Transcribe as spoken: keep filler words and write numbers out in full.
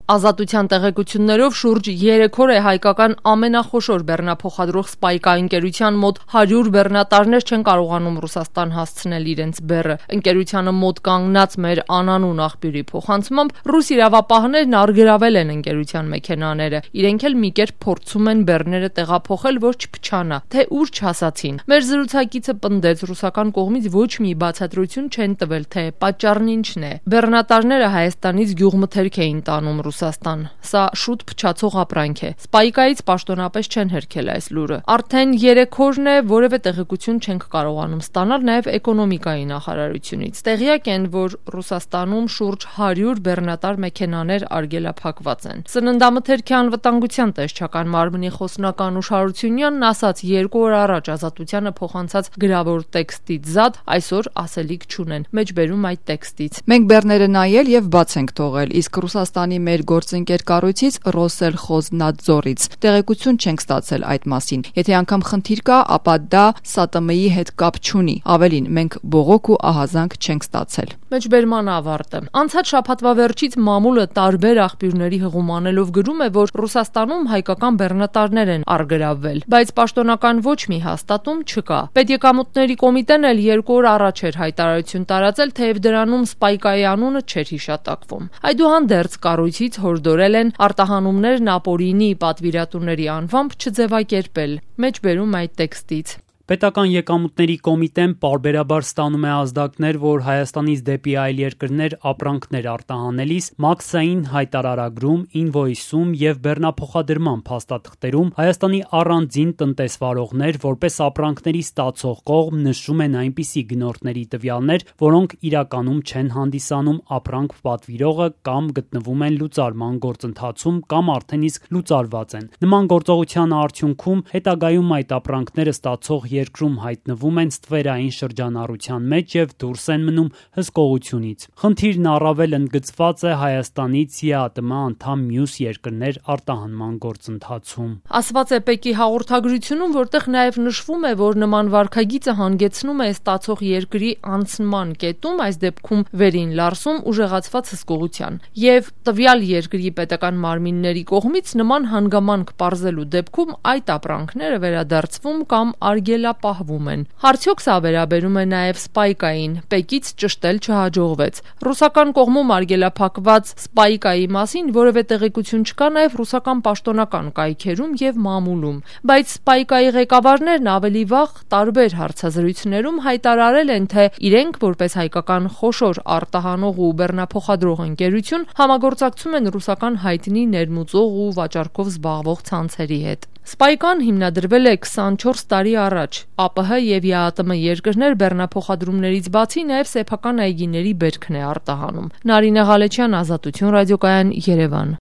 Ազատության տեղեկություններով շուրջ երեք օր է հայկական ամենախոշոր բեռնափոխադրող Spike ընկերության մոտ հարյուր բեռնատարներ չեն կարողանում Ռուսաստան հասցնել իրենց բեռը։ Ընկերությանը մոտ կանգնած մեր անանուն աղբյուրի փոխանցմամբ ռուս իրավապահներն առգրավել են ընկերության մեքենաները։ Իրենք էլ մի կերպ փորձում են բեռները տեղափոխել, որ չփչանա, թե ուր չհասացին։ Մեր զրուցակիցը պնդեց, ռուսական կողմից ոչ մի բացատրություն չեն տվել, թե պատճառն ինչն է։ Բեռնատարները Հայաստանից գյուղմթերք էին տանում Ռուսաստան։ Սա շուտ փչացող ապրանք է։ Spike-ից պաշտոնապես չեն հերքել այս լուրը։ Արդեն երեք օրն է, որևէ տեղեկություն չենք կարողանում ստանալ նաև էկոնոմիկայի նախարարությունից։ Տեղյակ են, որ Ռուսաստանում շուրջ հարյուր բեռնատար մեքենաներ արգելափակված են։ Սննդամթերքի անվտանգության տեսչական մարմնի խոսնական Ուշ Հարությունյանն ասաց երկու օր առաջ Ազատությանը փոխանցած գրավոր տեքստից զատ այսօր ասելիք չունեն։ Մեջբերում այդ տեքստից։ Մենք բեռները նայել եւ բաց ենք թողել, իսկ Ռուսաստանի մեր գործընկեր կառույցից Ռոսելխոզնադզորից տեղեկություն չենք ստացել այդ մասին։ Եթե անգամ խնդիր կա, ապա դա ՍԱՏՄ-ի հետ կապ չունի։ Ավելին, մենք բողոք ու ահազանգ չենք ստացել։ Մեջբերման ավարտը։ Անցած շաբաթվա վերջից մամուլը տարբեր աղբյուրների հղումանելով գրում է, որ Ռուսաստանում հայկական բեռնատարներ են առգրավվել, բայց պաշտոնական ոչ մի հաստատում չկա։ Պետեկամուտների կոմիտեն էլ երկու օր առաջ էր հայտարարություն տարածել, թեև դրանում Spike-ի անունը չէր հիշատակվում։ Այդուհանդերձ կառույցից հորդորել են արտահանումներն ապօրինի պատվիրատուների անվամբ չձևակերպել։ Մեջբերում այդ տեքստից։ Պետական եկամուտների կոմիտեն պարբերաբար ստանում է ազդակներ, որ Հայաստանից դեպի այլ երկրներ ապրանքներ արտահանելիս մաքսային հայտարարագրում, ինվոյսում եւ բեռնափոխադրման փաստաթղթերում Հայաստանի առանձին տնտեսվարողներ որպես ապրանքների ստացող կողմ նշում են այնպիսի գնորդների տվյալներ, որոնք իրականում չեն հանդիսանում ապրանք պատվիրողը կամ գտնվում են լուծարման գործընթացում կամ արդեն իսկ լուծարված են։ Նման գործողության արդյունքում հետագայում այդ ապրանքները ստացող երկրում հայտնվում են ստվերային շրջանառության մեջ եւ դուրս են մնում հսկողությունից։ Խնդիրն առավել ընդգծված է Հայաստանից ԵԱՏՄ անդամ մյուս երկրներ արտահանման գործընթացում։ Ասված է ՊԵԿ-ի հաղորդագրությունում, որտեղ նաեւ նշվում է, որ նման վարքագիծը հանգեցնում է ստացող երկրի անցնման կետում, այս դեպքում վերին լարսում ուժեղացված հսկողության, եւ տվյալ երկրի պետական մարմինների կողմից նման հանգամանք պարզելու դեպքում այդ ապրանքները վերադարձվում կամ արգելապահվում են։ Հարցյոք սա վերաբերում է նաև Spike-ին, ՊԵԿ-ից ճշտել չհաջողվեց։ Ռուսական կողմում արգելափակված Spike-ի մասին որևէ տեղեկություն չկա նաև ռուսական պաշտոնական կայքերում եւ մամուլում, բայց Spike-ի ղեկավարներն ավելի վաղ տարբեր հարցազրույցներում հայտարարել են, թե իրենք որպես հայկական խոշոր արտահանող ու բեռնափոխադրող ընկերություն համագործակցում են ռուսական հայտնի ներմուծող ու վաճառքով զբաղվող ցանցերի հետ։ Spike-ն հիմնադրվել է քսանչորս տարի առաջ։ ԱՊՀ եւ ԵԱՏՄ երկրներ բեռնափոխադրումներից բացի նաեւ սեփական այգիների բերքն է արտահանում։ Նարինե Ղալեչյան, Ազատություն ռադիոկայան, Երևան։